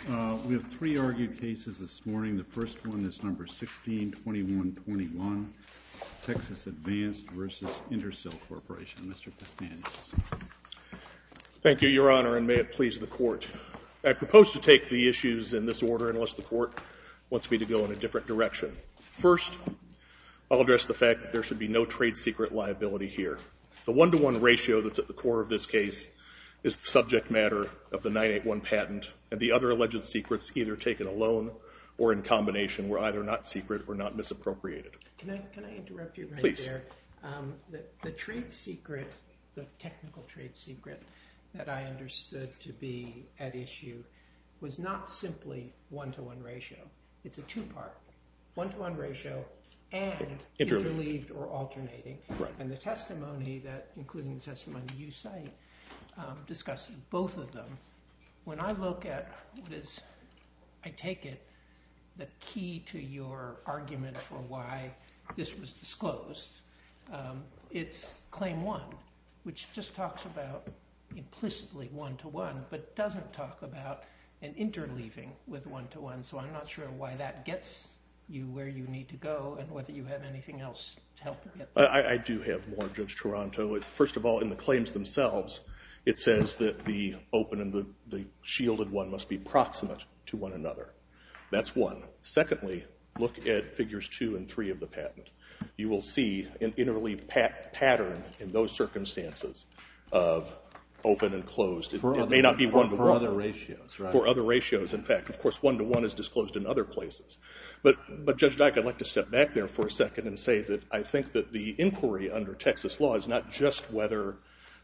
We have three argued cases this morning. The first one is number 162121, Texas Advanced versus Intersil Corporation. Mr. Castanis. Thank you, Your Honor, and may it please the Court. I propose to take the issues in this order unless the Court wants me to go in a different direction. First, I'll address the fact that there should be no trade secret liability here. The 1-to-1 ratio that's at the core of this case is the subject matter of the 981 patent, and the other alleged secrets, either taken alone or in combination, were either not secret or not misappropriated. Can I interrupt you right Please. there? The trade secret, the technical trade secret that I understood to be at issue was not simply 1-to-1 ratio. It's a two-part, 1-to-1 ratio and interleaved or alternating. Right. And the testimony that, including the testimony you cite, discusses both of them. When I look at what is, I take it, the key to your argument for why this was disclosed, it's Claim 1, which just talks about implicitly 1-to-1, but doesn't talk about an interleaving with 1-to-1. So I'm not sure why that gets you where you need to go and whether you have anything else to help you get there. I do have more, Judge Toronto. First of all, in the claims themselves, it says that the open and the shielded one must be proximate to one another. That's one. Secondly, look at figures 2 and 3 of the patent. You will see an interleaved pattern in those circumstances of open and closed. It may not be 1-to-1. For other ratios, right? For other ratios, in fact. Of course, 1-to-1 is disclosed in other places. But Judge Dyke, I'd like to step back there for a second and say that I think that the inquiry under Texas law is not just whether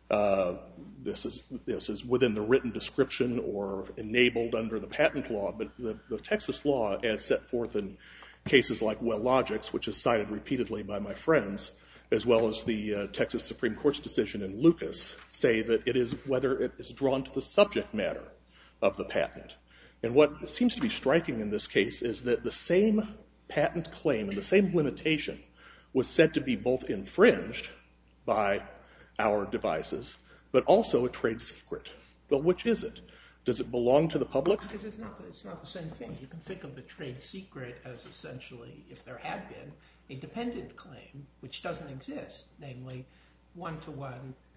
this is within the written description or enabled under the patent law, but the Texas law, as set forth in cases like Well-Logics, which is cited repeatedly by my friends, as well as the Texas Supreme Court's decision in Lucas, say that it is whether it is drawn to the subject matter of the patent. And what seems to be striking in this case is that the same patent claim and the same limitation was said to be both infringed by our devices, but also a trade secret. Well, which is it? Does it belong to the public? Because it's not the same thing. You can think of the trade secret as essentially, if there had been, a dependent claim, which doesn't exist, namely 1-to-1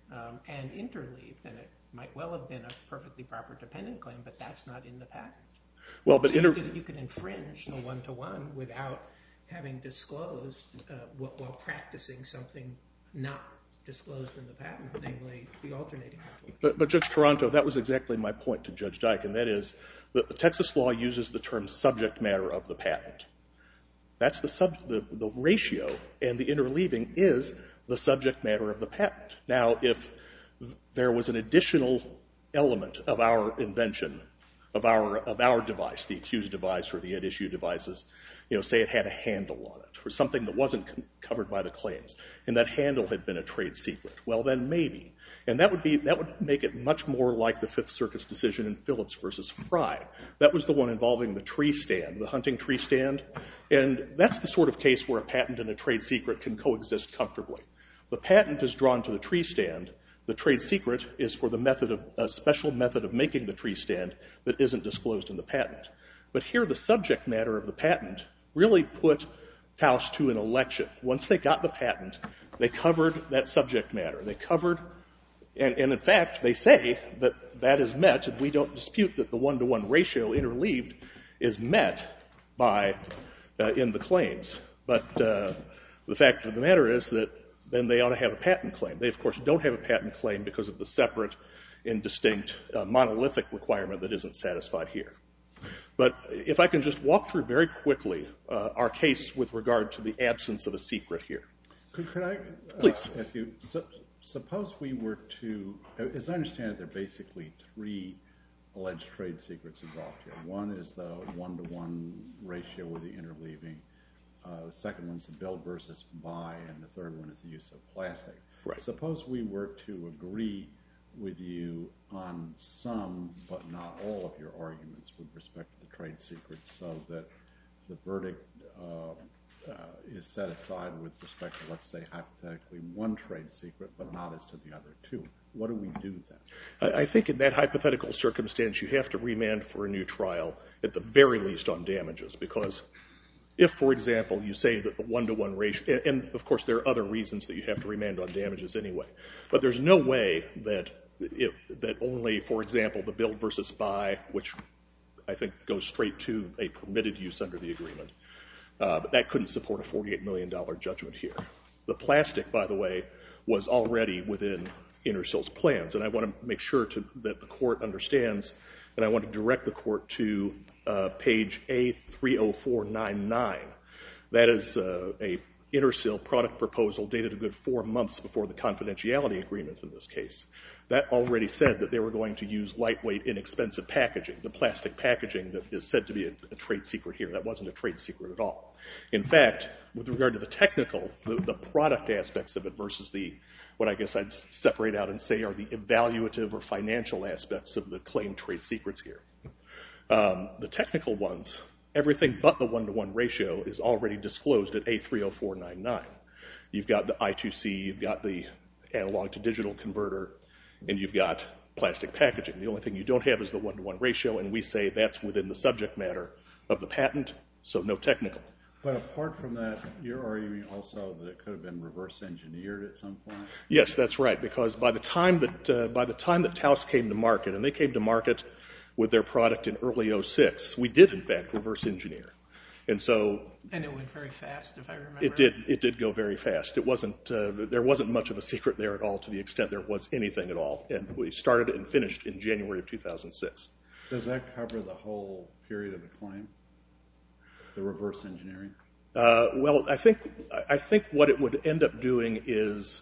and interleaved. And it might well have been a perfectly proper dependent claim, but that's not in the patent. Well, but so you could infringe the 1-to-1 without having disclosed, while practicing something not disclosed in the patent, namely the alternating calculation. But Judge Toronto, that was exactly my point to Judge Dyke, and that is that the Texas law uses the term subject matter of the patent. That's the ratio, and the interleaving is the subject matter of the patent. Now, if there was an additional element of our invention, of our device, the accused device or the at-issue devices, say it had a handle on it, or something that wasn't covered by the claims, and that handle had been a trade secret, well, then maybe. And that would make it much more like the Fifth Circuit's decision in Phillips versus Fry. That was the one involving the tree stand, the hunting tree stand. And that's the sort of case where a patent and a trade secret can coexist comfortably. The patent is drawn to the tree stand. The trade secret is for a special method of making the tree stand that isn't disclosed in the patent. But here, the subject matter of the patent really put Taos to an election. Once they got the patent, they covered that subject matter. They covered, and in fact, they say that that is met, and we don't dispute that the 1-to-1 ratio interleaved is met in the claims. But the fact of the matter is that then they ought to have a patent claim. They, of course, don't have a patent claim because of the separate and distinct monolithic requirement that isn't satisfied here. But if I can just walk through very quickly our case with regard to the absence of a secret here. Could I Please. ask you, suppose we were to, as I understand it, there are basically three alleged trade secrets involved here. One is the 1-to-1 ratio with the interleaving. The second one is the build versus buy, and the third one is the use of plastic. Right. Suppose we were to agree with you on some, but not all of your arguments with respect to the trade secrets, so that the verdict is set aside with respect to, let's say, hypothetically, one trade secret, but not as to the other two. What do we do then? I think in that hypothetical circumstance, you have to remand for a new trial, at the very least on damages, because if, for example, you say that the one-to-one ratio, and of course there are other reasons that you have to remand on damages anyway, but there's no way that only, for example, the build versus buy, which I think goes straight to a permitted use under the agreement, but that couldn't support a $48 million judgment here. The plastic, by the way, was already within Intersil's plans, and I want to make sure that the court understands, and I want to direct the court to page A30499. That is a Intersil product proposal dated a good 4 months before the confidentiality agreement in this case. That already said that they were going to use lightweight, inexpensive packaging, the plastic packaging that is said to be a trade secret here. That wasn't a trade secret at all. In fact, with regard to the technical, the product aspects of it versus what I guess I'd separate out and say are the evaluative or financial aspects of the claimed trade secrets here. The technical ones, everything but the one-to-one ratio is already disclosed at A30499. You've got the I2C, you've got the analog to digital converter, and you've got plastic packaging. The only thing you don't have is the one-to-one ratio, and we say that's within the subject matter of the patent, so no technical. But apart from that, you're arguing also that it could have been reverse engineered at some point? Yes, that's right, because by the time that Taos came to market, and they came to market with their product in early 2006, we did, in fact, reverse engineer. And it went very fast, if I remember. It did go very fast. It wasn't there wasn't much of a secret there at all, to the extent there was anything at all. And we started and finished in January of 2006. Does that cover the whole period of the claim, the reverse engineering? Well, I think what it would end up doing is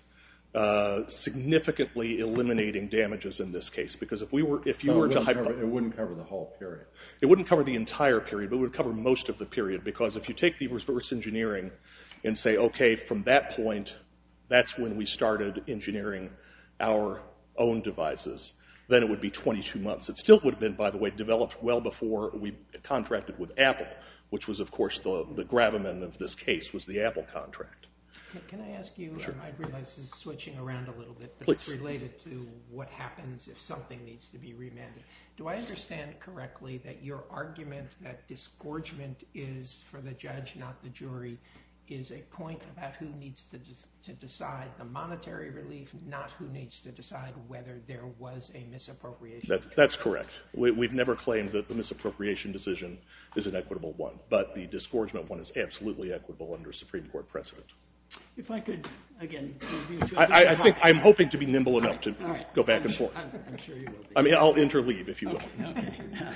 significantly eliminating damages in this case, because it wouldn't cover the whole period. It wouldn't cover the entire period, but it would cover most of the period, because if you take the reverse engineering and say, okay, from that point, that's when we started engineering our own devices, then it would be 22 months. It still would have been, by the way, developed well before we contracted with Apple, which was, of course, the gravamen of this case was the Apple contract. Can I ask you, Sure. I realize this is switching around a little bit, but Please. It's related to what happens if something needs to be remanded. Do I understand correctly that your argument that disgorgement is for the judge, not the jury, is a point about who needs to decide the monetary relief, not who needs to decide whether there was a misappropriation? That's correct. We've never claimed that the misappropriation decision is an equitable one, but the disgorgement one is absolutely equitable under Supreme Court precedent. If I could, again, I think I'm hoping to be nimble enough to go back and forth. I'm sure you will be. I mean, I'll interleave, if you will. Okay.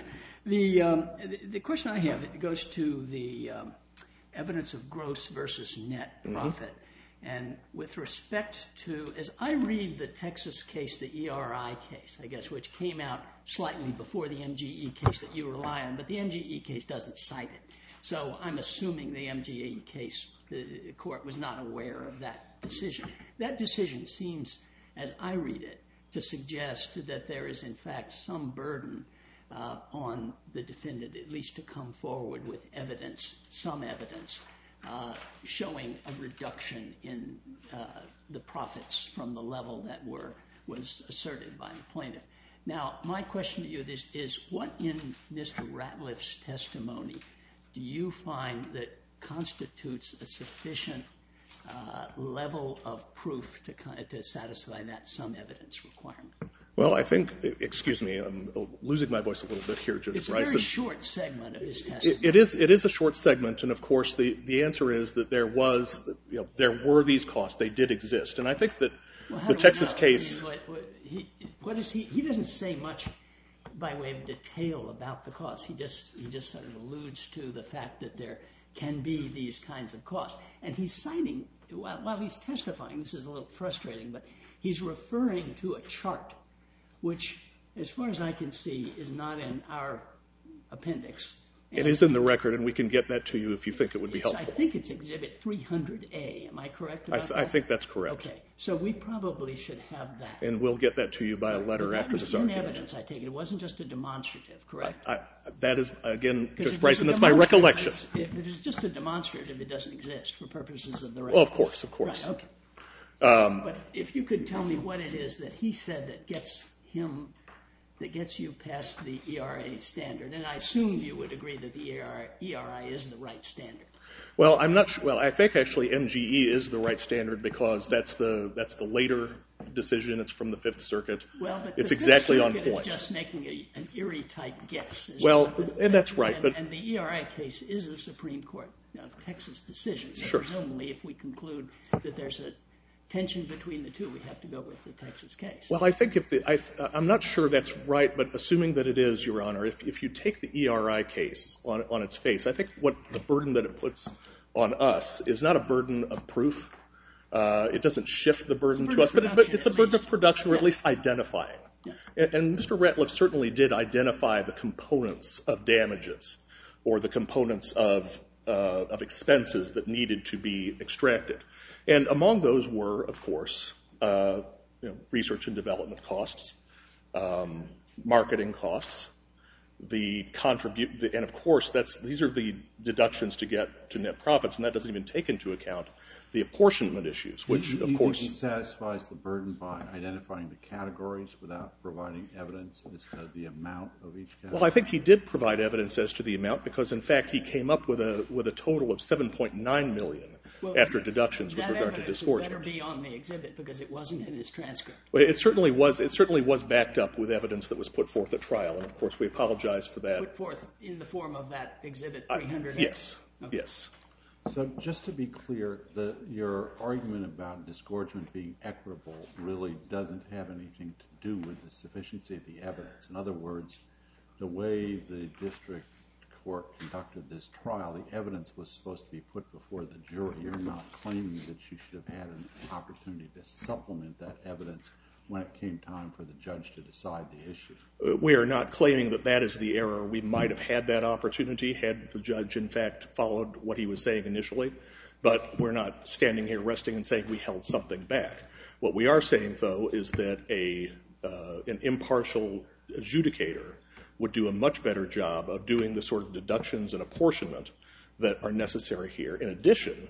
The question I have, it goes to the evidence of gross versus net profit. And with respect to, as I read the Texas case, the ERI case, I guess, which came out slightly before the MGE case that you rely on, but the MGE case doesn't cite it. So I'm assuming the MGE case, the court was not aware of that decision. That decision seems, as I read it, to suggest that there is, in fact, some burden on the defendant, at least to come forward with evidence, some evidence, showing a reduction in the profits from the level that was asserted by the plaintiff. Now, my question to you is what in Mr. Ratliff's testimony do you find that constitutes a sufficient level of proof to satisfy that some evidence requirement? Well, I think, excuse me, I'm losing my voice a little bit here, Judge Bryson. It's a very short segment of his testimony. It is a short segment, and of course the answer is that there were these costs. They did exist. And I think that the Texas case... He doesn't say much by way of detail about the costs. He just sort of alludes to the fact that there can be these kinds of costs. And he's citing, while he's testifying, this is a little frustrating, but he's referring to a chart, which, as far as I can see, is not in our appendix. It is in the record, and we can get that to you if you think it would be helpful. I think it's Exhibit 300A. Am I correct about that? I think that's correct. Okay. So we probably should have that. And we'll get that to you by a letter after this argument. That was in evidence, I take it. It wasn't just a demonstrative, correct? That is, again, Judge Bryson, that's my recollection. If it's just a demonstrative, it doesn't exist for purposes of the record. Well, of course. Right, okay. But if you could tell me what it is that he said that gets you past the ERA standard, and I assume you would agree that the ERI is the right standard. Well, I'm not sure. Well, I think actually MGE is the right standard because that's the later decision. It's from the Fifth Circuit. Well, but it's the exactly Fifth on Circuit point. is just making an Erie-type guess. Well, and that's right. And the ERI case is a Supreme Court Texas decision. So sure. Presumably, if we conclude that there's a tension between the two, we have to go with the Texas case. Well, I think I'm not sure that's right, but assuming that it is, Your Honor, if you take the ERI case on its face, I think what the burden that it puts on us is not a burden of proof. It doesn't shift the burden to us, but it's a burden of production, or at least identifying. Yeah. And Mr. Ratliff certainly did identify the components of damages or the components of expenses that needed to be extracted. And among those were, of course, research and development costs, marketing costs, and of course these are the deductions to get to net profits, and that doesn't even take into account the apportionment issues, which of course he satisfies the burden by identifying the categories without providing evidence as to the amount of each category. Well, I think he did provide evidence as to the amount because, in fact, he came up with a total of $7.9 million after deductions with regard to disgorgement. That evidence would better be on the exhibit because it wasn't in his transcript. Well, it certainly was backed up with evidence that was put forth at trial, and of course we apologize for that. Put forth in the form of that exhibit 300. Yes. Okay. Yes. So just to be clear, your argument about disgorgement being equitable really doesn't have anything to do with the sufficiency of the evidence. In other words, the way the district court conducted this trial, the evidence was supposed to be put before the jury. You're not claiming that you should have had an opportunity to supplement that evidence when it came time for the judge to decide the issue. We are not claiming that that is the error. We might have had that opportunity had the judge, in fact, followed what he was saying initially, but we're not standing here resting and saying we held something back. What we are saying, though, is that an impartial adjudicator would do a much better job of doing the sort of deductions and apportionment that are necessary here. In addition,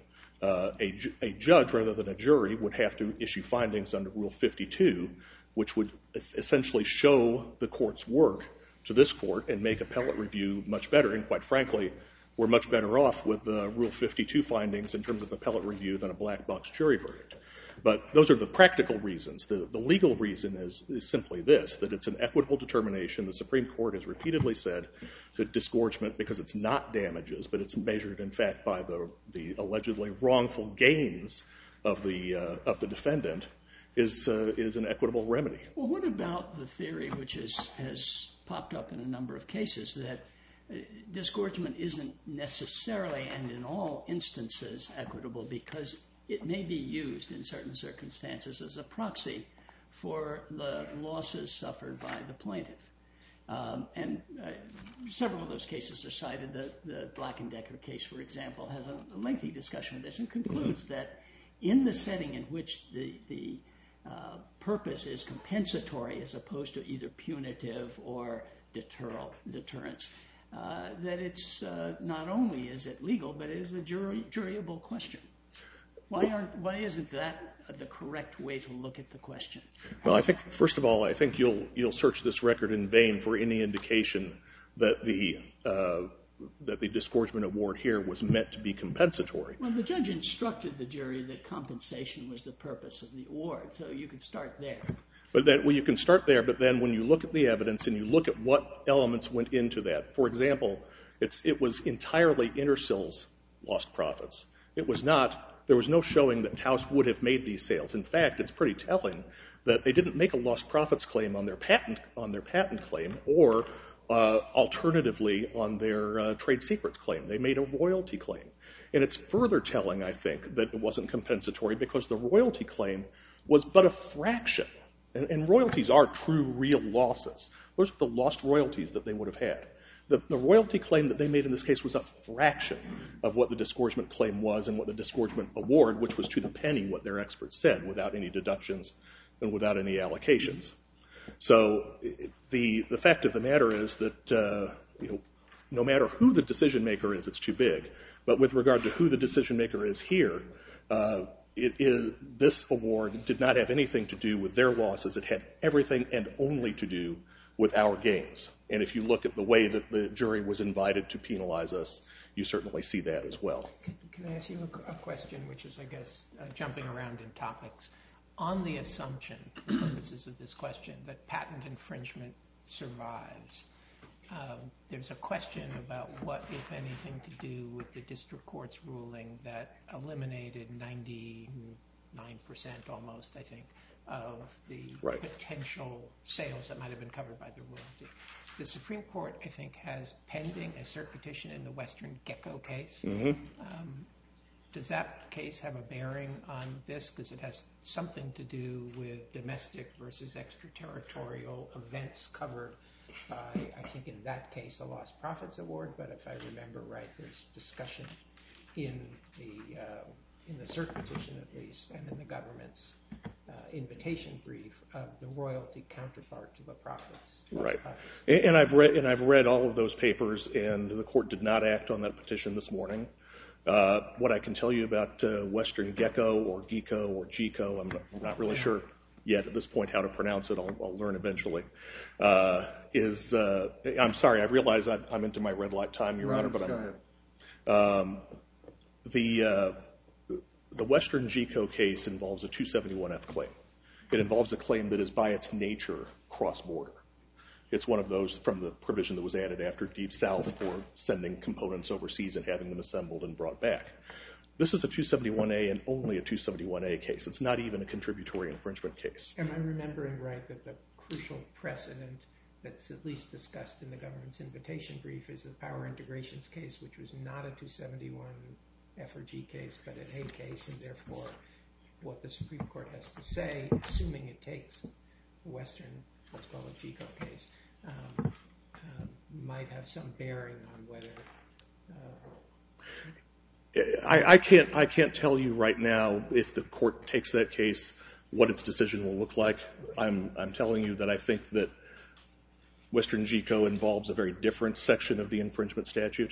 a judge rather than a jury would have to issue findings under Rule 52, which would essentially show the court's work to this court and make appellate review much better. And quite frankly, we're much better off with Rule 52 findings in terms of appellate review than a black box jury verdict. But those are the practical reasons. The legal reason is simply this, that it's an equitable determination. The Supreme Court has repeatedly said that disgorgement, because it's not damages, but it's measured, in fact, by the allegedly wrongful gains of the defendant, is an equitable remedy. Well, what about the theory, which has popped up in a number of cases, that disgorgement isn't necessarily and in all instances equitable because it may be used in certain circumstances as a proxy for the losses suffered by the plaintiff. And several of those cases are cited. The Black & Decker case, for example, has a lengthy discussion of this and concludes that in the setting in which the purpose is compensatory as opposed to either punitive or deterrence, that it's not only is it legal, but it is a juryable question. Why isn't that the correct way to look at the question? Well, I think, first of all, I think you'll search this record in vain for any indication that the disgorgement award here was meant to be compensatory. Well, the judge instructed the jury that compensation was the purpose of the award, so you could start there. You can start there, but then when you look at the evidence and you look at what elements went into that, for example, it was entirely Intersil's lost profits. There was no showing that Taos would have made these sales. In fact, it's pretty telling that they didn't make a lost profits claim on their patent claim or alternatively on their trade secret claim. They made a royalty claim. And it's further telling, I think, that it wasn't compensatory because the royalty claim was but a fraction. And royalties are true, real losses. Those are the lost royalties that they would have had. The royalty claim that they made in this case was a fraction of what the disgorgement claim was and what the disgorgement award, which was to the penny what their experts said, without any deductions and without any allocations. So the fact of the matter is that no matter who the decision maker is, it's too big. But with regard to who the decision maker is here, this award did not have anything to do with their losses. It had everything and only to do with our gains. And if you look at the way that the jury was invited to penalize us, you certainly see that as well. Can I ask you a question, which is, I guess, jumping around in topics? On the assumption, for purposes of this question, that patent infringement survives, there's a question about what, if anything, to do with the district court's ruling that eliminated 99% almost, I think, of the potential sales that might have been covered by the royalty. The Supreme Court, I think, has pending a cert petition in the Western Gecko case. Does that case have a bearing on this? Because it has something to do with domestic versus extraterritorial events covered by, I think in that case, a lost profits award. But if I remember right, there's discussion in the cert petition, at least, and in the government's invitation brief of the royalty counterpart to the profits. Right. And I've read all of those papers, and the court did not act on that petition this morning. What I can tell you about Western Gecko or Geeko or Geeko, I'm not really sure yet at this point how to pronounce it. I'll learn eventually. I'm sorry, I realize I'm into my red light time, Your Honor, but the Western Geeko case involves a 271F claim. It involves a claim that is by its nature cross-border. It's one of those from the provision that was added after Deep South for sending components overseas and having them assembled and brought back. This is a 271A and only a 271A case. It's not even a contributory infringement case. Am I remembering right that the crucial precedent that's at least discussed in the government's invitation brief is the power integrations case, which was not a 271 F or G case, but an A case, and therefore what the Supreme Court has to say, assuming it takes the Western, let's call it Geeko case, might have some bearing on whether... I can't tell you right now if the court takes that case what its decision will look like. I'm telling you that I think that Western Geeko involves a very different section of the infringement statute,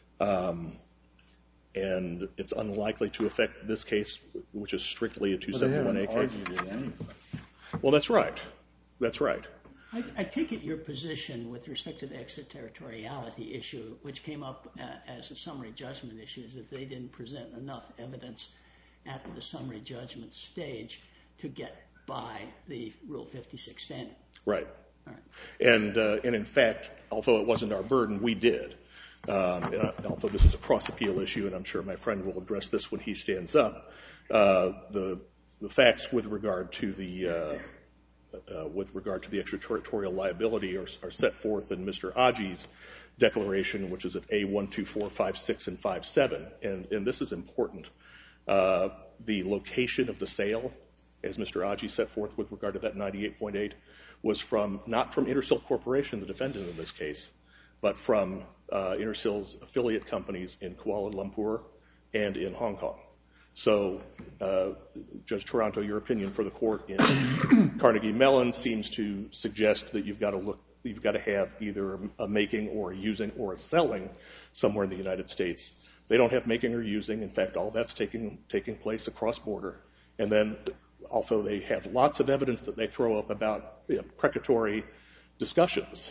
and it's unlikely to affect this case, which is strictly a 271A case. Argued it anyway. Well, that's right. That's right. I take it your position with respect to the extraterritoriality issue, which came up as a summary judgment issue, is that they didn't present enough evidence at the summary judgment stage to get by the Rule 56 standard. Right. All right. And in fact, although it wasn't our burden, we did. Although this is a cross-appeal issue, and I'm sure my friend will address this when he stands up, the facts with regard to the extraterritorial liability are set forth in Mr. Aji's declaration, which is at A124, 56, and 57. And this is important. The location of the sale, as Mr. Aji set forth with regard to that 98.8, was not from Intersil Corporation, the defendant in this case, but from Intersil's affiliate companies in Kuala Lumpur and in Hong Kong. So, Judge Taranto, your opinion for the court in Carnegie Mellon seems to suggest that you've got to have either a making or a using or a selling somewhere in the United States. They don't have making or using. In fact, all that's taking place across border. And then, although they have lots of evidence that they throw up about precatory discussions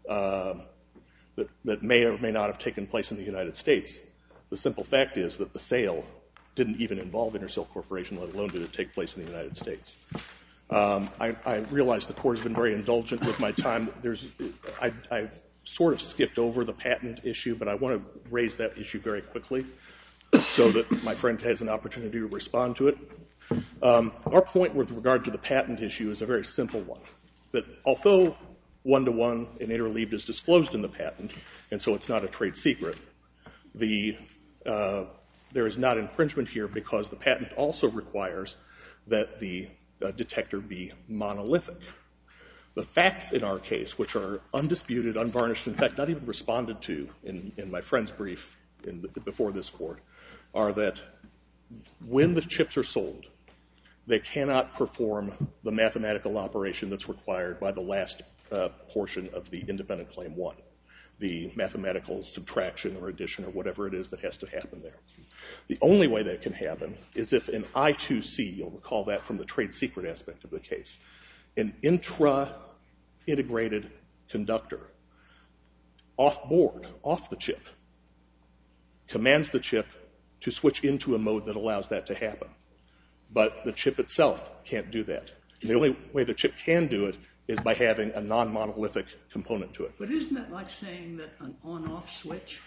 that may or may not have taken place in the United States, the simple fact is that the sale didn't even involve Intersil Corporation, let alone did it take place in the United States. I realize the court has been very indulgent with my time. I've sort of skipped over the patent issue, but I want to raise that issue very quickly so that my friend has an opportunity to respond to it. Our point with regard to the patent issue is a very simple one, that although one-to-one and interleaved is disclosed in the patent, and so it's not a trade secret, there is not infringement here because the patent also requires that the detector be monolithic. The facts in our case, which are undisputed, unvarnished, in fact, not even responded to in my friend's brief before this court, are that when the chips are sold, they cannot perform the mathematical operation that's required by the last portion of the independent claim 1, the mathematical subtraction or addition or whatever it is that has to happen there. The only way that can happen is if an I2C, you'll recall that from the trade secret aspect of the case, an intra-integrated conductor off board, off the chip, commands the chip to switch into a mode that allows that to happen. But the chip itself can't do that. And the only way the chip can do it is by having a non-monolithic component to it. But isn't that like saying that an on-off switch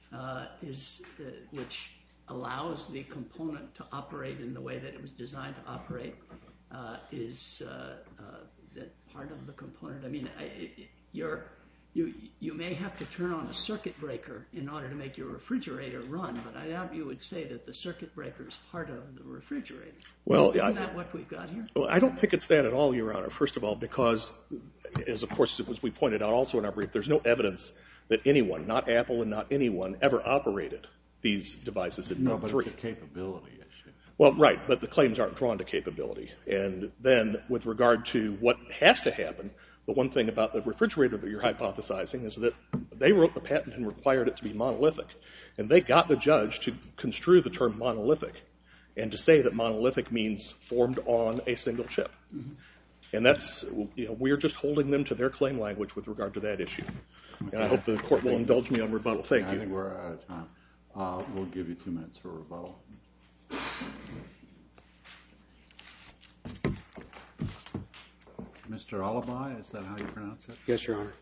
which allows the component to operate in the way that it was designed to operate, is that part of the component? I mean, you may have to turn on a circuit breaker in order to make your refrigerator run, but I doubt you would say that the circuit breaker is part of the refrigerator. Well, isn't that what we've got here? Well, I don't think it's that at all, Your Honor. First of all, because, as we pointed out also in our brief, there's no evidence that anyone, not Apple and not anyone, ever operated these devices in Mode 3. No, but it's a capability issue. Well, right, but the claims aren't drawn to capability. And then, with regard to what has to happen, the one thing about the refrigerator that you're hypothesizing is that they wrote the patent and required it to be monolithic. And they got the judge to construe the term monolithic and to say that monolithic means formed on a single chip. Mm-hmm. And that's, we're just holding them to their claim language with regard to that issue. Okay. And I hope the court will indulge me on rebuttal. Thank you. I think we're out of time. We'll give you 2 minutes for rebuttal. Mr. Alibi, is that how you pronounce it? Yes, Your Honor.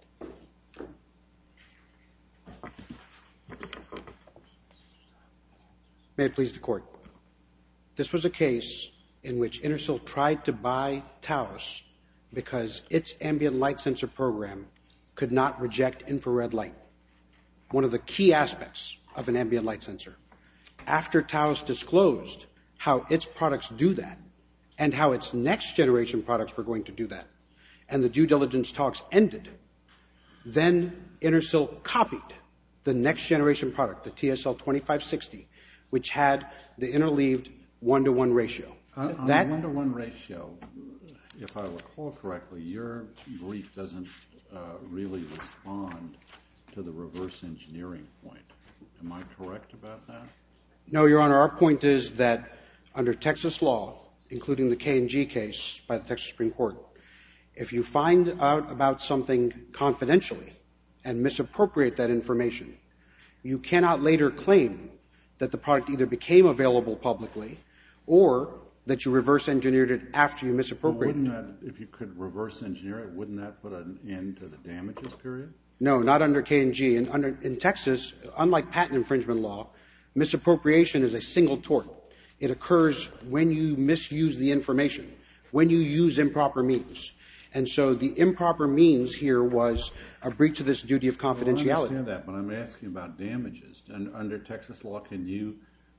May it please the Court. This was a case in which Intersil tried to buy Taos because its ambient light sensor program could not reject infrared light, one of the key aspects of an ambient light sensor. After Taos disclosed how its products do that, and how its next generation products were going to do that, and the due diligence talks ended, then Intersil copied the next generation product, the TSL 2560, which had the interleaved 1-to-1 ratio. On the 1-to-1 ratio, if I recall correctly, your brief doesn't really respond to the reverse engineering point. Am I correct about that? No, Your Honor. Our point is that under Texas law, including the K&G case by the Texas Supreme Court, if you find out about something confidentially and misappropriate that information, you cannot later claim that the product either became available publicly or that you reverse engineered it after you misappropriated it. If you could reverse engineer it, wouldn't that put an end to the damages period? No, not under K&G. In Texas, unlike patent infringement law, misappropriation is a single tort. It occurs when you misuse the information, when you use improper means. And so the improper means here was a breach of this duty of confidentiality. Well, I understand that, but I'm asking about damages. And under Texas law, can you,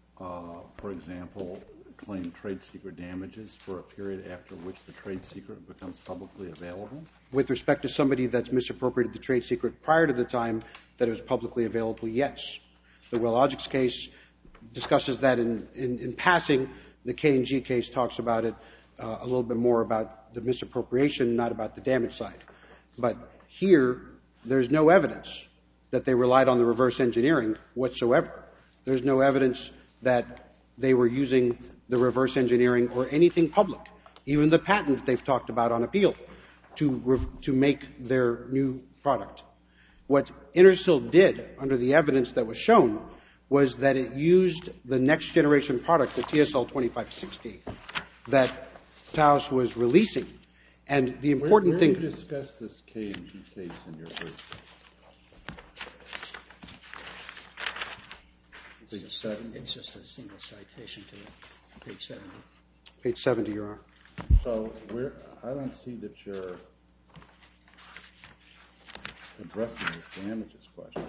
for example, claim trade secret damages for a period after which the trade secret becomes publicly available? With respect to somebody that's misappropriated the trade secret prior to the time that it was publicly available, yes. The Wellogics case discusses that in passing. The K&G case talks about it a little bit more about the misappropriation, not about the damage side. But here, there's no evidence that they relied on the reverse engineering whatsoever. There's no evidence that they were using the reverse engineering or anything public, even the patent that they've talked about on appeal, to make their new product. What Intersil did under the evidence that was shown was that it used the next generation product, the TSL 2560, that Taos was releasing. And the important thing... Where do you discuss this K&G case in your brief? Page 70? It's just a single citation to page 70. Page 70, Your Honor. So I don't see that you're addressing this damages question.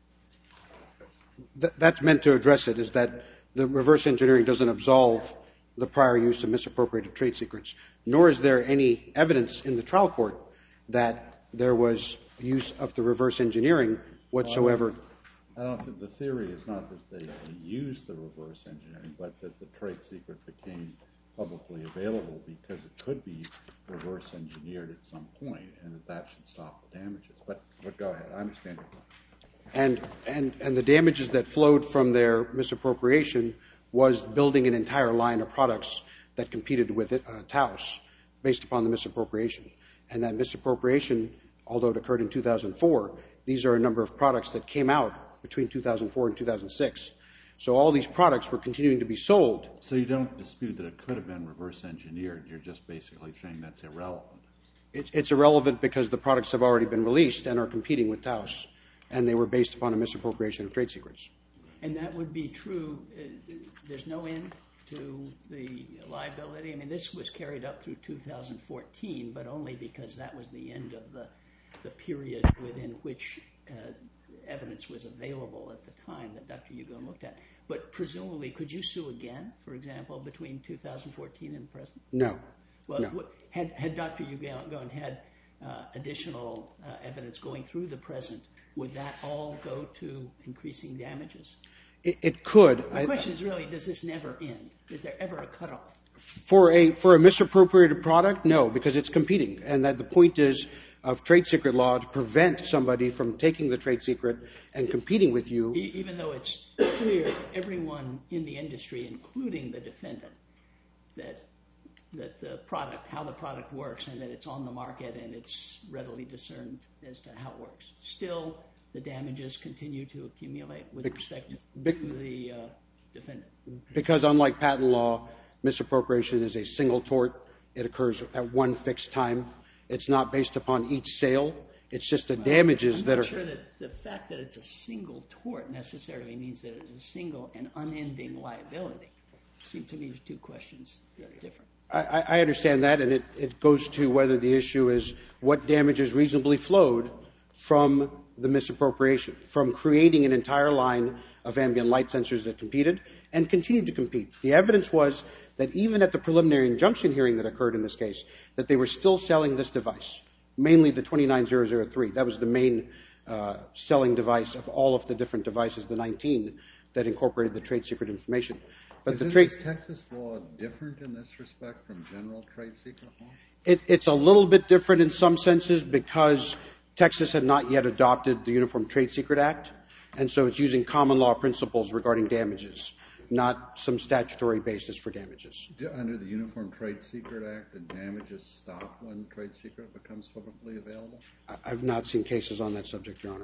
That's meant to address it, is that the reverse engineering doesn't absolve the prior use of misappropriated trade secrets, nor is there any evidence in the trial court that there was use of the reverse engineering whatsoever. I don't think the theory is not that they used the reverse engineering, but that the trade secret became publicly available because it could be reverse engineered at some point, and that should stop the damages. But go ahead. I understand your point. And the damages that flowed from their misappropriation was building an entire line of products that competed with Taos based upon the misappropriation. And that misappropriation, although it occurred in 2004, these are a number of products that came out between 2004 and 2006. So all these products were continuing to be sold. So you don't dispute that it could have been reverse engineered. You're just basically saying that's irrelevant. It's irrelevant because the products have already been released and are competing with Taos, and they were based upon a misappropriation of trade secrets. And that would be true. There's no end to the liability. I mean, this was carried up through 2014, but only because that was the end of the period within which evidence was available at the time that Dr. Hugon looked at. But presumably, could you sue again, for example, between 2014 and present? No. Well, no. Had Dr. Hugon had additional evidence going through the present, would that all go to increasing damages? It could. The question is really, does this never end? Is there ever a cutoff? For a misappropriated product, no, because it's competing. And that the point is of trade secret law to prevent somebody from taking the trade secret and competing with you. Even though it's clear to everyone in the industry, including the defendant, that the product, how the product works, and that it's on the market and it's readily discerned as to how it works. Still, the damages continue to accumulate with respect to the defendant. Because unlike patent law, misappropriation is a single tort. It occurs at one fixed time. It's not based upon each sale. It's just the damages that are... I'm not sure that the fact that it's a single tort necessarily means that it's a single and unending liability. It seems to me there's two questions that are different. I understand that, and it goes to whether the issue is what damages reasonably flowed from the misappropriation, from creating an entire line of ambient light sensors that competed and continued to compete. The evidence was that even at the preliminary injunction hearing that occurred in this case, that they were still selling this device, mainly the 29003. That was the main selling device of all of the different devices, the 19, that incorporated the trade secret information. But is Texas law different in this respect from general trade secret law? It's a little bit different in some senses because Texas had not yet adopted the Uniform Trade Secret Act, and so it's using common law principles regarding damages, not some statutory basis for damages. Under the Uniform Trade Secret Act, the damages stop when the trade secret becomes publicly available? I've not seen cases on that subject, Your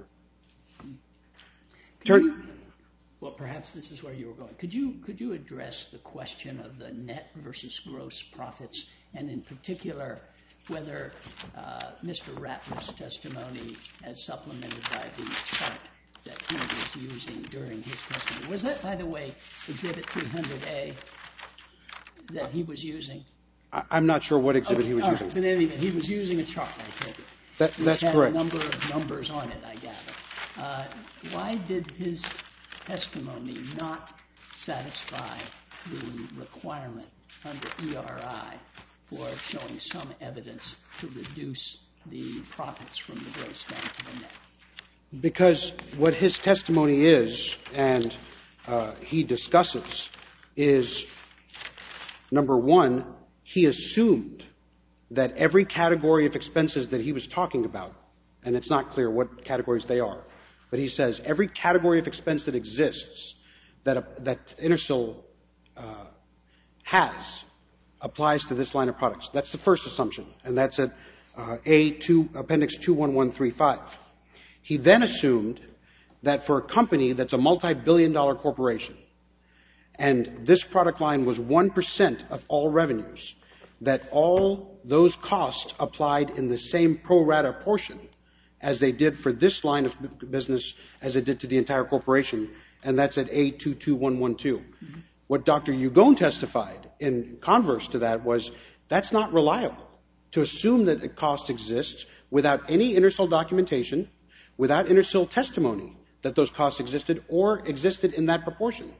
Honor. Well, perhaps this is where you were going. Could you address the question of the net versus gross profits, and in particular, whether Mr. Ratner's testimony, as supplemented by the chart that he was using during his testimony, was that, by the way, Exhibit 300A that he was using? I'm not sure what exhibit he was using. But in any event, he was using a chart, I take it. That's which had correct. a number of numbers on it, I gather. Why did his testimony not satisfy the requirement under ERI for showing some evidence to reduce the profits from the gross down to the net? Because what his testimony is, and he discusses, is, number one, he assumed that every category of expenses that he was talking about, and it's not clear what categories they are, but he says every category of expense that exists that Intersil has applies to this line of products. That's the first assumption, and that's at Appendix 21135. He then assumed that for a company that's a multi-billion-dollar corporation, and this product line was 1% of all revenues, that all those costs applied in the same pro rata portion as they did for this line of business as it did to the entire corporation, and that's at A22112. What Dr. Hugon testified in converse to that was that's not reliable. To assume that a cost exists without any Intersil documentation, without Intersil testimony that those costs existed or existed in that proportion.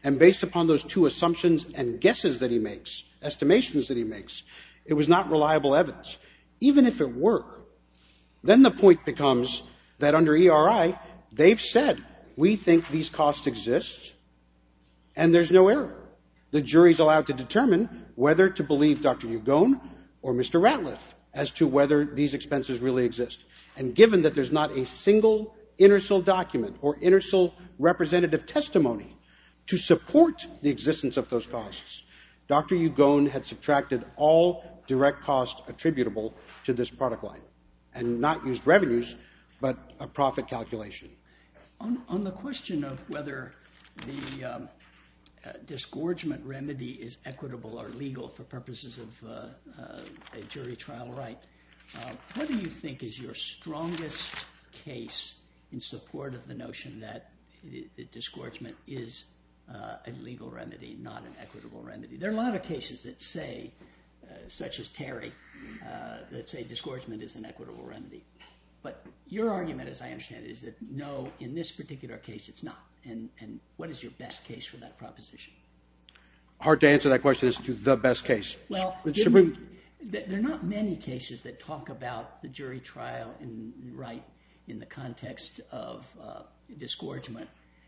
And based upon those two assumptions and guesses that he makes, estimations that he makes, it was not reliable evidence. Even if it were, then the point becomes that under ERI, they've said, we think these costs exist, and there's no error. The jury's allowed to determine whether to believe Dr. Ugone or Mr. Ratliff as to whether these expenses really exist. And given that there's not a single INTERSIL document or INTERSIL representative testimony to support the existence of those costs, Dr. Ugone had subtracted all direct costs attributable to this product line and not used revenues, but a profit calculation. On the question of whether the disgorgement remedy is equitable or legal for purposes of a jury trial right, what do you think is your strongest case in support of the notion that disgorgement is a legal remedy, not an equitable remedy? There are a lot of cases that say, such as Terry, that say disgorgement is an equitable remedy. But your argument, as I understand it, is that no, in this particular case, it's not. And what is your best case for that proposition? Hard to answer that question as to the best case. Well, there are not many cases that talk about the jury trial right in the context of disgorgement,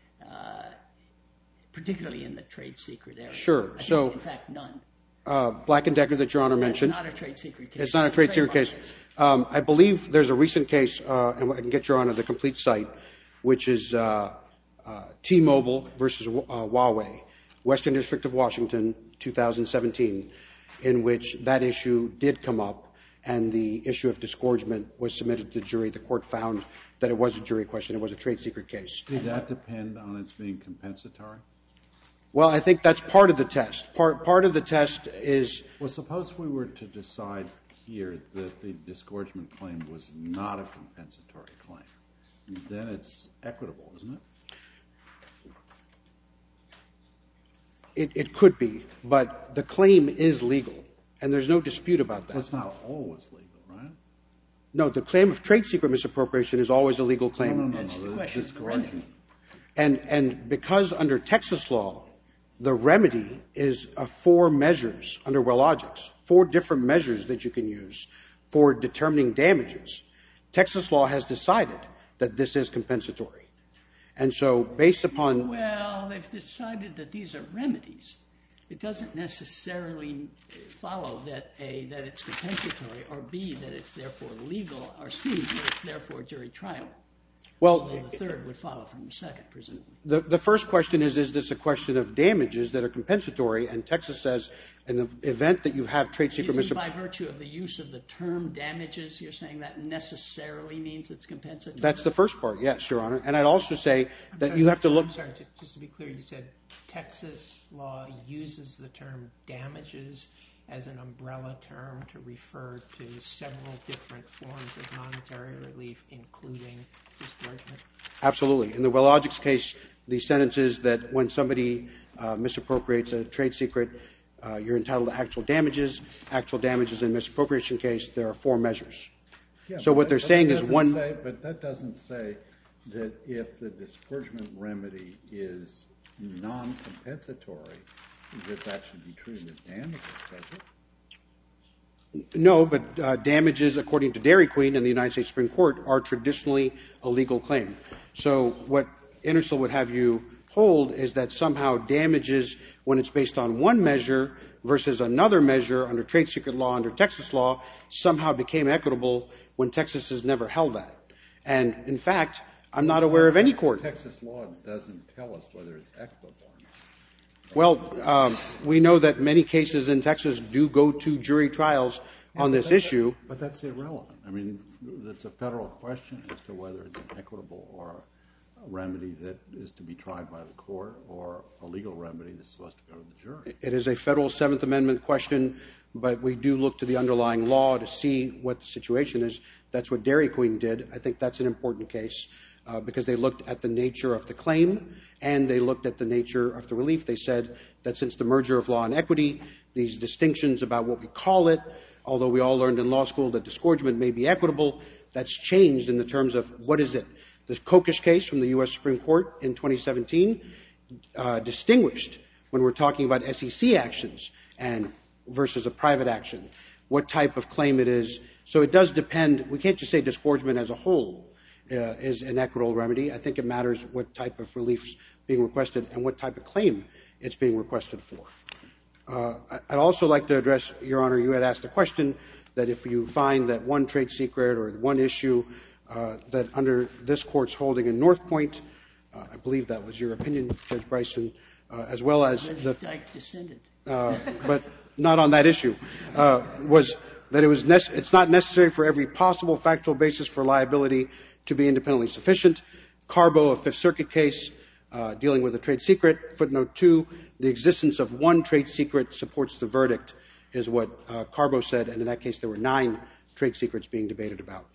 particularly in the trade secret area. Sure. So, in fact, none. Black & Decker that Your Honor mentioned. It's not a trade secret case. It's not a trade secret case. I believe there's a recent case, and I can get Your Honor the complete site, which is T-Mobile versus Huawei, Western District of Washington, 2017, in which that issue did come up, and the issue of disgorgement was submitted to the jury. The court found that it was a jury question. It was a trade secret case. Did that depend on its being compensatory? Well, I think that's part of the test. Part of the test is... Well, suppose we were to decide here that the disgorgement claim was not a compensatory claim. Then it's equitable, isn't it? It could be, but the claim is legal, and there's no dispute about that. Well, it's not always legal, right? No, the claim of trade secret misappropriation is always a legal claim. No. That's the question. Disgorgement. And because under Texas law, the remedy is 4 measures under Wellogics, 4 different measures that you can use for determining damages. Texas law has decided that this is compensatory. And so based upon... Well, they've decided that these are remedies. It doesn't necessarily follow that A, that it's compensatory, or B, that it's therefore legal, or C, that it's therefore jury trial. Well, although the third would follow from the second, presumably. The first question is this a question of damages that are compensatory? And Texas says in the event that you have trade secret misappropriation... By virtue of the use of the term damages, you're saying that necessarily means it's compensatory? That's the first part, yes, Your Honor. And I'd also say that you have to look... I'm sorry, just to be clear, you said Texas law uses the term damages as an umbrella term to refer to several different forms of monetary relief, including disgorgement? Absolutely. In the Wellogics case, the sentence is that when somebody misappropriates a trade secret, you're entitled to actual damages. Actual damages in misappropriation case, there are 4 measures. Yeah, so what they're saying is one... But that doesn't say that if the disgorgement remedy is non-compensatory, that should be treated as damages, does it? No, but damages, according to Dairy Queen and the United States Supreme Court, are traditionally a legal claim. So what INTERSIL would have you hold is that somehow damages, when it's based on one measure versus another measure under trade secret law, under Texas law, somehow became equitable when Texas has never held that. And, in fact, I'm not aware of any court... Texas law doesn't tell us whether it's equitable or not. Well, we know that many cases in Texas do go to jury trials on this issue. But that's irrelevant. I mean, it's a federal question as to whether it's an equitable or a remedy that is to be tried by the court or a legal remedy that's supposed to go to the jury. It is a federal Seventh Amendment question, but we do look to the underlying law to see what the situation is. That's what Dairy Queen did. I think that's an important case because they looked at the nature of the claim and they looked at the nature of the relief. They said that since the merger of law and equity, these distinctions about what we call it, although we all learned in law school that disgorgement may be equitable, that's changed in the terms of what is it. The Kokish case from the U.S. Supreme Court in 2017 distinguished when we're talking about SEC actions and versus a private action, what type of claim it is. So it does depend. We can't just say disgorgement as a whole is an equitable remedy. I think it matters what type of relief is being requested and what type of claim it's being requested for. I'd also like to address, Your Honor, you had asked a question that if you find that one trade secret or one issue that under this Court's holding in North Point, I believe that was your opinion, Judge Bryson, as well as Judge Dyke dissented. but not on that issue, was that it's not necessary for every possible factual basis for liability to be independently sufficient. Carbo, a Fifth Circuit case dealing with a trade secret, footnote 2, the existence of one trade secret supports the verdict, is what Carbo said, and in that case there were 9 trade secrets being debated about.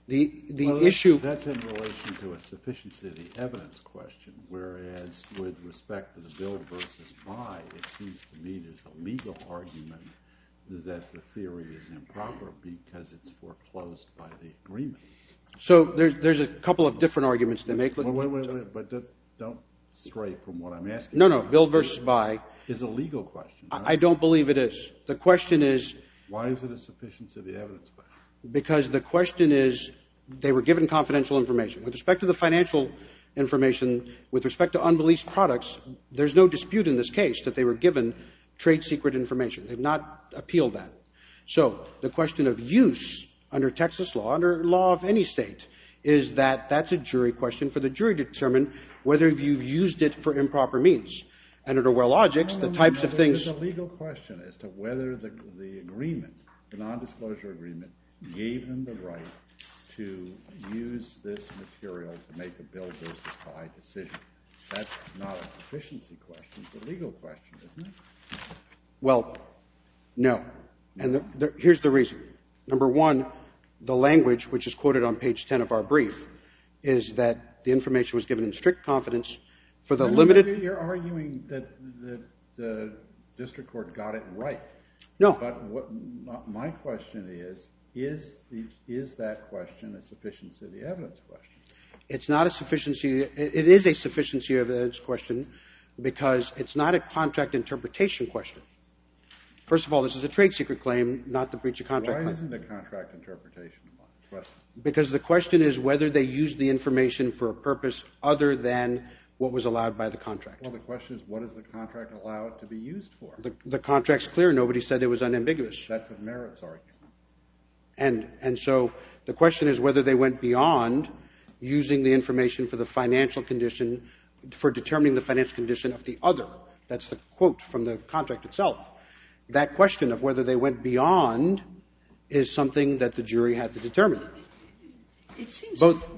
The issue... That's in relation to a sufficiency of the evidence question, whereas with respect to the build versus buy, it seems to me there's a legal argument that the theory is improper because it's foreclosed by the agreement. So there's a couple of different arguments they make. Wait, but don't stray from what I'm asking. No, build versus buy is a legal question. Right? I don't believe it is. The question is... Why is it a sufficiency of the evidence question? Because the question is, they were given confidential information. With respect to the financial information, with respect to unreleased products, there's no dispute in this case that they were given trade secret information. They've not appealed that. So the question of use under Texas law, under law of any state, is that that's a jury question for the jury to determine whether you've used it for improper means. And under WellLogix, the types of things... There's a legal question as to whether the agreement, the nondisclosure agreement, gave them the right to use this material to make a build versus buy decision. That's not a sufficiency question. It's a legal question, isn't it? Well, no. And here's the reason. Number one, the language, which is quoted on page 10 of our brief, is that the information was given in strict confidence for the limited... You're arguing that the district court got it right. No. But my question is that question a sufficiency of the evidence question? It's not a sufficiency. It is a sufficiency of the evidence question because it's not a contract interpretation question. First of all, this is a trade secret claim, not the breach of contract claim. Why isn't it a contract interpretation question? Because the question is whether they used the information for a purpose other than what was allowed by the contract. Well, the question is, what does the contract allow it to be used for? The contract's clear. Nobody said it was unambiguous. That's a merits argument. And so the question is whether they went beyond using the information for the financial condition, for determining the financial condition of the other. That's the quote from the contract itself. That question of whether they went beyond is something that the jury had to determine. It seems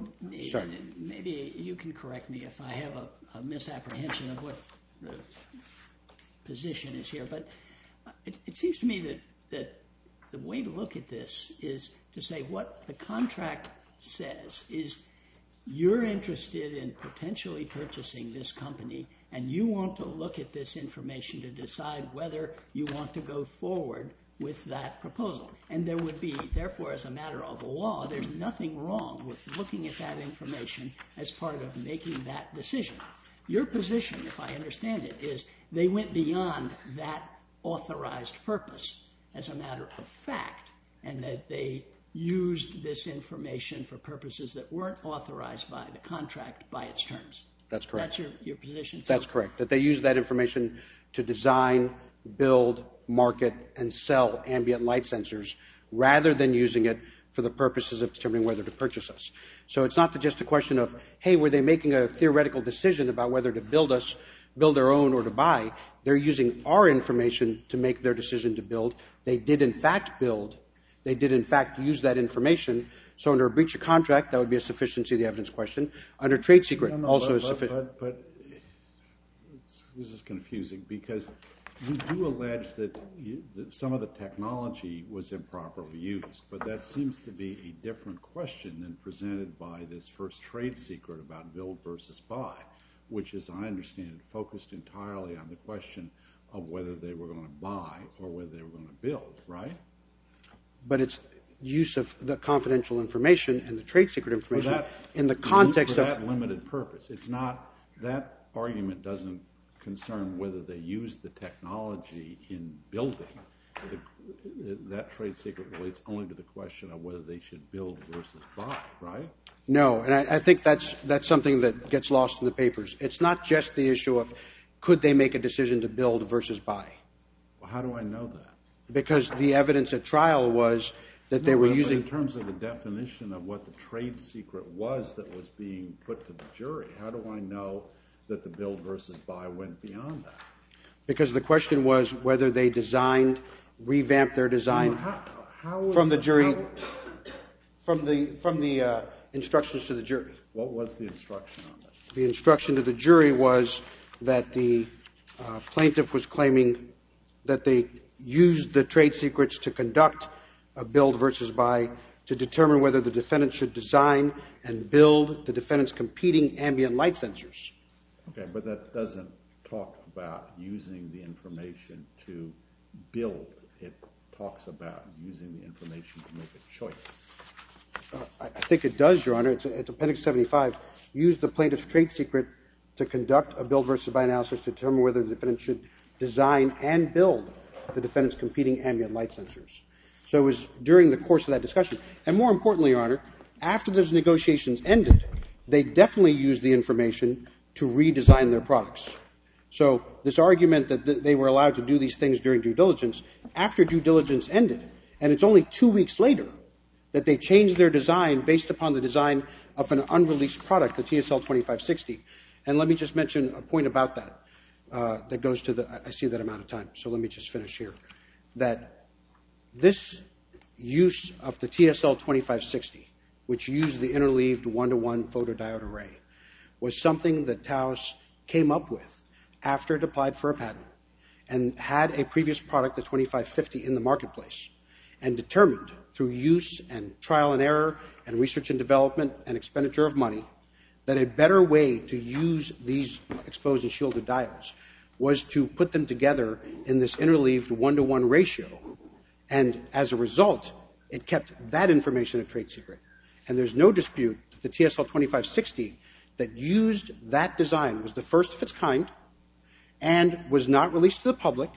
maybe you can correct me if I have a misapprehension of what the position is here, but it seems to me that the way to look at this is to say what the contract says is you're interested in potentially purchasing this company and you want to look at this information to decide whether you want to go forward with that proposal. And there would be, therefore, as a matter of law, there's nothing wrong with looking at that information as part of making that decision. Your position, if I understand it, is they went beyond that authorized purpose as a matter of fact and that they used this information for purposes that weren't authorized by the contract by its terms. That's correct. That's your position? That's correct. That they used that information to design, build, market, and sell ambient light sensors rather than using it for the purposes of determining whether to purchase us. So it's not just a question of, hey, were they making a theoretical decision about whether to build their own or to buy? They're using our information to make their decision to build. They did, in fact, build. They did, in fact, use that information. So under a breach of contract, that would be a sufficiency of the evidence question. Under trade secret, also is sufficient. But this is confusing because we do allege that some of the technology was improperly used, but that seems to be a different question than presented by this first trade secret about build versus buy, which, as I understand it, focused entirely on the question of whether they were going to buy or whether they were going to build, right? But it's use of the confidential information and the trade secret information in the context of... For that limited purpose. It's not... That argument doesn't concern whether they use the technology in building. That trade secret relates only to the question of whether they should build versus buy, right? No, and I think that's something that gets lost in the papers. It's not just the issue of could they make a decision to build versus buy. Well, how do I know that? Because the evidence at trial was that they were using... But in terms of the definition of what the trade secret was that was being put to the jury, how do I know that the build versus buy went beyond that? Because the question was whether they revamped their design from the jury, from the instructions to the jury. What was the instruction on that? The instruction to the jury was that the plaintiff was claiming that they used the trade secrets to conduct a build versus buy to determine whether the defendant should design and build the defendant's competing ambient light sensors. Okay, but that doesn't talk about using the information to build. It talks about using the information to make a choice. I think it does, Your Honor. It's Appendix 75. Use the plaintiff's trade secret to conduct a build versus buy analysis to determine whether the defendant should design and build the defendant's competing ambient light sensors. So it was during the course of that discussion. And more importantly, Your Honor, after those negotiations ended, they definitely used the information to redesign their products. So this argument that they were allowed to do these things during due diligence, after due diligence ended, and it's only 2 weeks later that they changed their design based upon the design of an unreleased product, the TSL 2560. And let me just mention a point about that that goes to the, I see that I'm out of time, so let me just finish here. That this use of the TSL 2560, which used the interleaved one-to-one photodiode array, was something that Taos came up with after it applied for a patent and had a previous product, the 2550, in the marketplace, and determined through use and trial and error and research and development and expenditure of money that a better way to use these exposed and shielded diodes was to put them together in this interleaved one-to-one ratio. And as a result, it kept that information a trade secret. And there's no dispute that the TSL 2560 that used that design was the first of its kind and was not released to the public,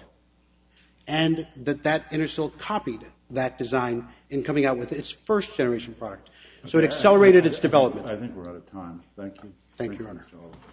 and that Intersil copied that design in coming out with its first generation product. So it accelerated its development. I think we're out of time. Thank you. Thank you, Your Honor.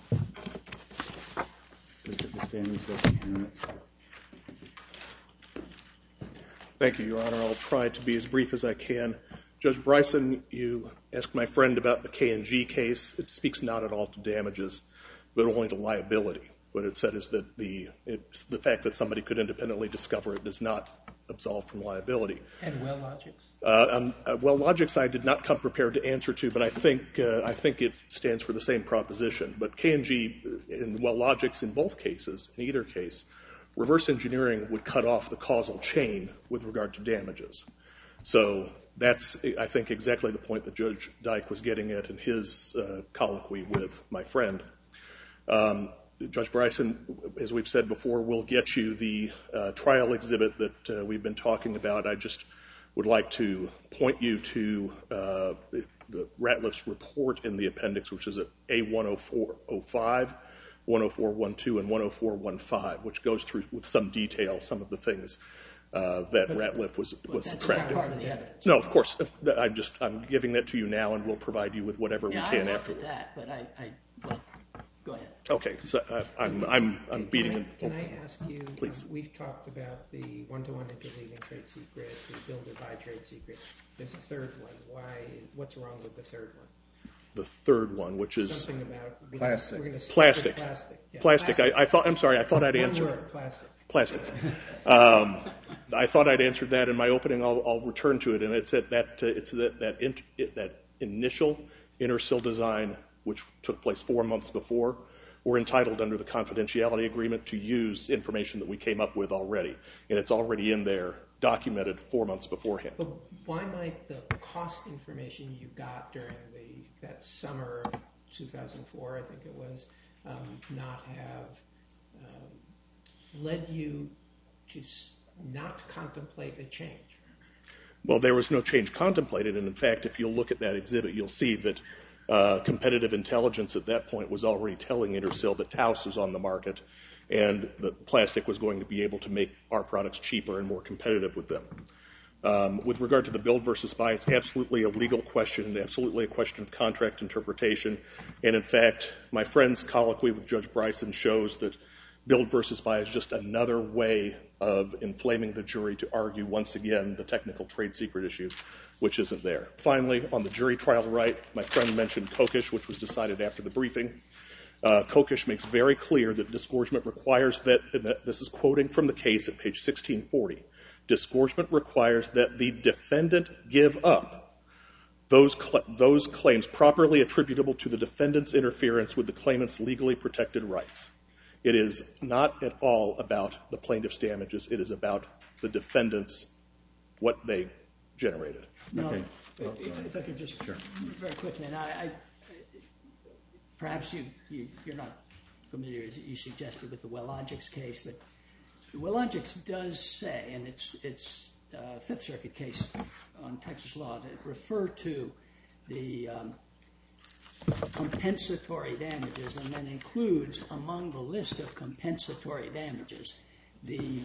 Thank you, Your Honor. I'll try to be as brief as I can. Judge Bryson, you asked my friend about the K&G case. It speaks not at all to damages, but only to liability. What it said is that the fact that somebody could independently discover it does not absolve from liability. And WellLogix? WellLogix I did not come prepared to answer to, but I think it stands for the same proposition. But K&G and WellLogix in both cases, in either case, reverse engineering would cut off the causal chain with regard to damages. So that's, I think, exactly the point that Judge Dyke was getting at in his colloquy with my friend. Judge Bryson, as we've said before, will get you the trial exhibit that we've been talking about. I just would like to point you to the Ratliff's report in the appendix, which is at A10405, 10412, and 10415, which goes through with some detail some of the things that Ratliff was subtracting. That's not part of the evidence. No, of course. I'm giving that to you now, and we'll provide you with whatever we can afterward. I looked at that, but go ahead. Okay, so I'm beating it. Can I ask you, Please. We've talked about the one-to-one interleaving trade secret, the build or buy trade secret. There's a third one. What's wrong with the third one? The third one, which is Something about Plastic. We're going to Plastic. Yeah, Plastic. I thought I'd answered. One word, plastic. Plastics. I thought I'd answered that in my opening. I'll return to it, and it's that initial Intersil design, which took place 4 months before. We're entitled under the confidentiality agreement to use information that we came up with already, and it's already in there, documented 4 months beforehand. But why might the cost information you got during that summer of 2004, I think it was, not have led you to not contemplate a change? Well, there was no change contemplated, and in fact, if you'll look at that exhibit, you'll see that competitive intelligence at that point was already telling Intersil that Taos was on the market and that plastic was going to be able to make our products cheaper and more competitive with them. With regard to the build versus buy, it's absolutely a legal question, absolutely a question of contract interpretation. And in fact, my friend's colloquy with Judge Bryson shows that build versus buy is just another way of inflaming the jury to argue, once again, the technical trade secret issue, which isn't there. Finally, on the jury trial right, my friend mentioned Kokish, which was decided after the briefing. Kokish makes very clear that disgorgement requires that, and this is quoting from the case at page 1640, disgorgement requires that the defendant give up those claims properly attributable to the defendant's interference with the claimant's legally protected rights. It is not at all about the plaintiff's damages. It is about the defendant's, what they generated. No, okay. If I could just very quickly, and perhaps you're not familiar, as you suggested, with the Wellogix case, but Wellogix does say, and it's a Fifth Circuit case on Texas law, to refer to the compensatory damages, and then includes among the list of compensatory damages the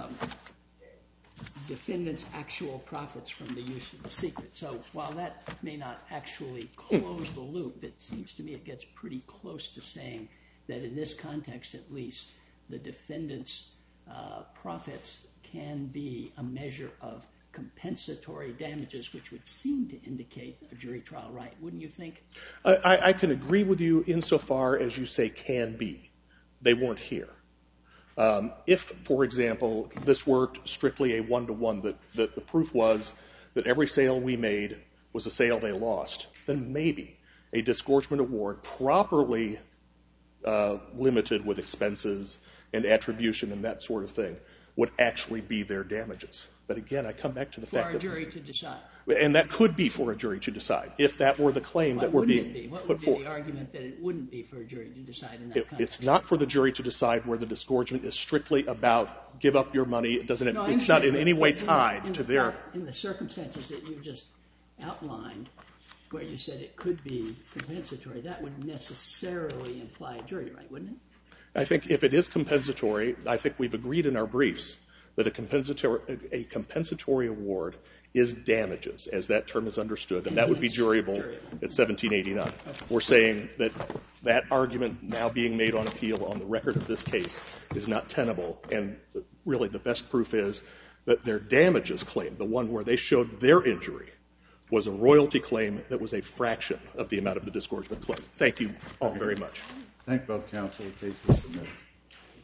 defendant's actual profits from the use of the secret. So while that may not actually close the loop, it seems to me it gets pretty close to saying that in this context at least, the defendant's profits can be a measure of compensatory damages, which would seem to indicate a jury trial right, wouldn't you think? I can agree with you insofar as you say can be. They weren't here. If, for example, this worked strictly a one-to-one, that the proof was that every sale we made was a sale they lost, then maybe a disgorgement award properly limited with expenses and attribution and that sort of thing would actually be their damages. But again, I come back to the fact that... For a jury to decide. And that could be for a jury to decide, if that were the claim that were being put forth. What would be the argument that it wouldn't be for a jury to decide in that context? It's not for the jury to decide where the disgorgement is strictly about give up your money. It's not in any way tied to their... In the circumstances that you just outlined, where you said it could be compensatory, that would necessarily imply a jury right, wouldn't it? I think if it is compensatory, I think we've agreed in our briefs that a compensatory award is damages, as that term is understood, and that would be juryable at 1789. We're saying that that argument now being made on appeal on the record of this case is not tenable, and really the best proof is that their damages claim, the one where they showed their injury, was a royalty claim that was a fraction of the amount of the disgorgement claim. Thank you all very much. Thank both counsel. The case is submitted.